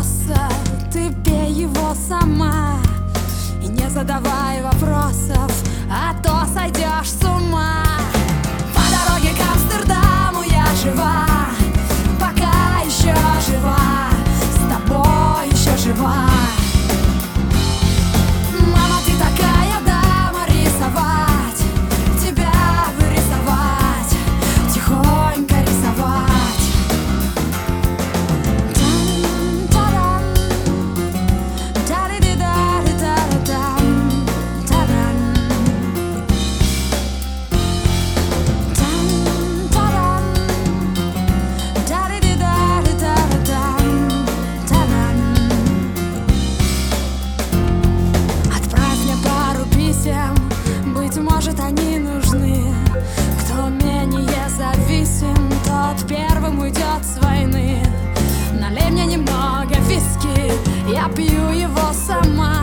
просто, ты пей его сама. И не задавай вопросов, а то сойдешь с ума. По дороге к Амстердаму я жива, пока еще жива, с тобой еще жива. Мама, ты такая дама, рисовать, тебя вырисовать, тихонько рисовать. Быть может, они нужны. Кто менее зависим, тот первым уйдет с войны. Налей мне немного виски, я пью его сама.